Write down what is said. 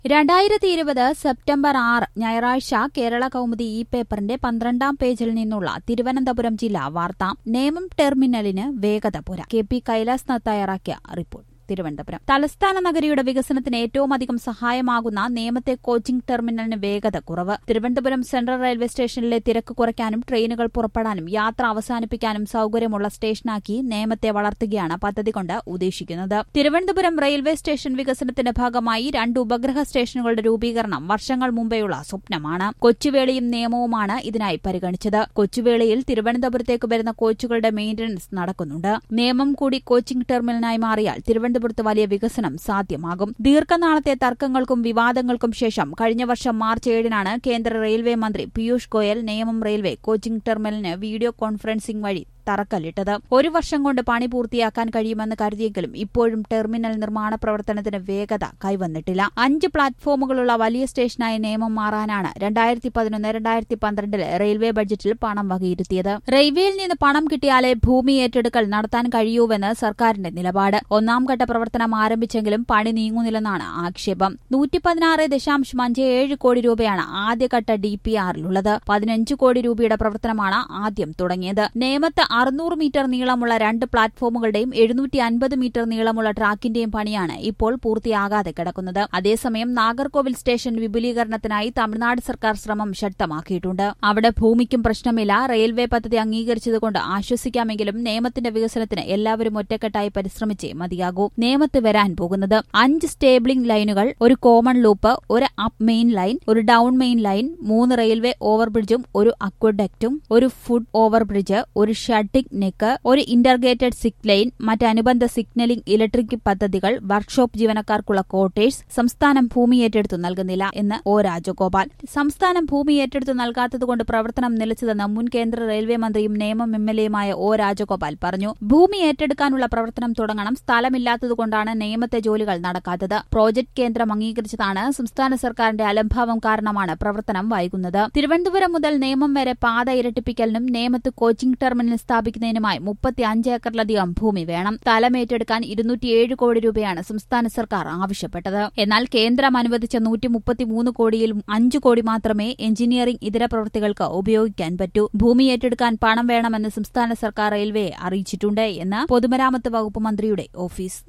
2020 September 6 ഞായറാഴ്ച കേരള കൗമുദി ഈ പേപ്പറിന്റെ 12-ാം പേജിൽ നിന്നുള്ള തിരുവനന്തപുരം ജില്ലാ വാർത്ത. നേമം ടെർമിനലിന് വേഗത പോരാ. കെ.പി. കൈലാസ്നാഥ് തയ്യാറാക്കിയ റിപ്പോർട്ട്. തിരുവനന്തപുരം തലസ്ഥാന നഗരിയുടെ വികസനത്തിന് ഏറ്റവും അധികം സഹായമാകുന്ന നേമത്തെ കോച്ചിംഗ് ടെർമിനലിന് വേഗത കുറവ്. തിരുവനന്തപുരം സെൻട്രൽ റെയിൽവേ സ്റ്റേഷനിലെ തിരക്ക് കുറയ്ക്കാനും ട്രെയിനുകൾ പുറപ്പെടാനും യാത്ര അവസാനിപ്പിക്കാനും സൌകര്യമുള്ള സ്റ്റേഷനാക്കി നേമത്തെ വളർത്തുകയാണ് പദ്ധതി കൊണ്ട് ഉദ്ദേശിക്കുന്നത്. തിരുവനന്തപുരം റെയിൽവേ സ്റ്റേഷൻ വികസനത്തിന്റെ ഭാഗമായി 2 ഉപഗ്രഹ സ്റ്റേഷനുകളുടെ രൂപീകരണം വർഷങ്ങൾ മുമ്പെയുള്ള സ്വപ്നമാണ്. കൊച്ചുവേളിയും നേമവുമാണ് ഇതിനായി പരിഗണിച്ചത്. കൊച്ചുവേളിയിൽ തിരുവനന്തപുരത്തേക്ക് വരുന്ന കോച്ചുകളുടെ മെയിന്റനൻസ് നടക്കുന്നുണ്ട്. നേമം കൂടി കോച്ചിംഗ് ടെർമിനലിനായി മാറിയാൽ തിരുവനന്തപുരത്ത് വലിയ വികസനം സാധ്യമാകും. ദീർഘനാളത്തെ തർക്കങ്ങൾക്കും വിവാദങ്ങൾക്കും ശേഷം കഴിഞ്ഞ വർഷം മാർച്ച് 7-നാണ് കേന്ദ്ര റെയിൽവേ മന്ത്രി പീയൂഷ് ഗോയൽ നേമം റെയിൽവേ കോച്ചിംഗ് ടെർമിനലിന് വീഡിയോ കോൺഫറൻസിംഗ് വഴി തറക്കല്ലിട്ടത്. 1 വർഷം കൊണ്ട് പണി പൂർത്തിയാക്കാൻ കഴിയുമെന്ന് കരുതിയെങ്കിലും ഇപ്പോഴും ടെർമിനൽ നിർമ്മാണ പ്രവർത്തനത്തിന് വേഗത കൈവന്നിട്ടില്ല. 5 പ്ലാറ്റ്ഫോമുകളുള്ള വലിയ സ്റ്റേഷനായി നേമം മാറാനാണ് 2011-2012 റെയിൽവേ ബഡ്ജറ്റിൽ പണം വകയിരുത്തിയത്. റെയിൽവേയിൽ നിന്ന് പണം കിട്ടിയാലേ ഭൂമി ഏറ്റെടുക്കൽ നടത്താൻ കഴിയൂവെന്ന് സർക്കാരിന്റെ നിലപാട്. 1-ാം ഘട്ട പ്രവർത്തനം ആരംഭിച്ചെങ്കിലും പണി നീങ്ങുന്നില്ലെന്നാണ് ആക്ഷേപം. 116.57 കോടി രൂപയാണ് ആദ്യഘട്ട DPR-ലുള്ളത്. 15 കോടി രൂപയുടെ പ്രവർത്തനമാണ് ആദ്യം തുടങ്ങിയത്. നേമത്ത് 600 മീറ്റർ നീളമുള്ള 2 പ്ലാറ്റ്ഫോമുകളുടെയും 750 മീറ്റർ നീളമുള്ള ട്രാക്കിന്റെയും പണിയാണ് ഇപ്പോൾ പൂർത്തിയാകാതെ കിടക്കുന്നത്. അതേസമയം നാഗർകോവിൽ സ്റ്റേഷൻ വിപുലീകരണത്തിനായി തമിഴ്നാട് സർക്കാർ ശ്രമം ശക്തമാക്കിയിട്ടുണ്ട്. അവിടെ ഭൂമിക്കും പ്രശ്നമില്ല. റെയിൽവേ പദ്ധതി അംഗീകരിച്ചതുകൊണ്ട് ആശ്വസിക്കാമെങ്കിലും നേമത്തിന്റെ വികസനത്തിന് എല്ലാവരും ഒറ്റക്കെട്ടായി പരിശ്രമിച്ചേ മതിയാകൂ. നേമത്ത് വരാൻ പോകുന്നത് 5 സ്റ്റേബിളിംഗ് ലൈനുകൾ, 1 common loop, 1 up main line, 1 down main line, 3 railway ഓവർബ്രിഡ്ജും 1 അക്വഡക്റ്റും, 1 foot overbridge, 1 shunting neck, 1 integrated sick line, മറ്റ് അനുബന്ധ സിഗ്നലിംഗ് ഇലക്ട്രിക് പദ്ധതികൾ, വർക്ക്ഷോപ്പ് ജീവനക്കാർക്കുള്ള ക്വാർട്ടേഴ്സ്. സംസ്ഥാനം ഭൂമി ഏറ്റെടുത്തു നൽകുന്നില്ല എന്ന് ഒ. രാജഗോപാൽ. സംസ്ഥാനം ഭൂമി ഏറ്റെടുത്തു നൽകാത്തതുകൊണ്ട് പ്രവർത്തനം നിലച്ചതെന്ന് മുൻ കേന്ദ്ര റെയിൽവേ മന്ത്രിയും നേമം MLA-യുമായ ഒ. രാജഗോപാൽ പറഞ്ഞു. ഭൂമി ഏറ്റെടുക്കാനുള്ള പ്രവർത്തനം തുടങ്ങണം. സ്ഥലമില്ലാത്തതുകൊണ്ടാണ് നേമത്തെ ജോലികൾ നടക്കാത്തത്. പ്രോജക്ട് കേന്ദ്രം അംഗീകരിച്ചതാണ്. സംസ്ഥാന സർക്കാരിന്റെ അലംഭാവം കാരണമാണ് പ്രവർത്തനം വൈകുന്നത്. തിരുവനന്തപുരം മുതൽ നേമം വരെ പാത ഇരട്ടിപ്പിക്കലിനും നേമത്ത് കോച്ചിംഗ് ടെർമിനൽ സ്ഥാപിക്കുന്നതിനുമായി 35 ഏക്കറിലധികം ഭൂമി വേണം. സ്ഥലം ഏറ്റെടുക്കാൻ 207 കോടി രൂപയാണ് സംസ്ഥാന സർക്കാർ ആവശ്യപ്പെട്ടത്. എന്നാൽ കേന്ദ്രം അനുവദിച്ച 133 കോടിയിൽ 5 കോടി മാത്രമേ എഞ്ചിനീയറിംഗ് ഇതര പ്രവൃത്തികൾക്ക് ഉപയോഗിക്കാൻ പറ്റൂ. ഭൂമി ഏറ്റെടുക്കാൻ പണം വേണമെന്ന് സംസ്ഥാന സർക്കാർ റെയിൽവേയെ അറിയിച്ചിട്ടുണ്ട് എന്ന് പൊതുമരാമത്ത് വകുപ്പ് മന്ത്രിയുടെ ഓഫീസ്.